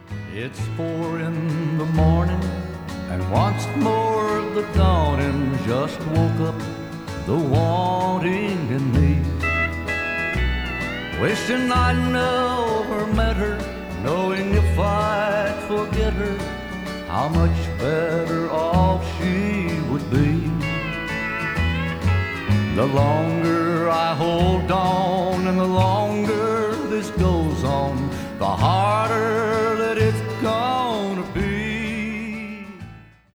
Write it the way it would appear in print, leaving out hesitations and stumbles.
It's 4 in the morning, and once more the dawning just woke up the wanting in me. Wishing I'd never met her, knowing if I'd forget her, how much better off she would be. The longer I hold on and the longer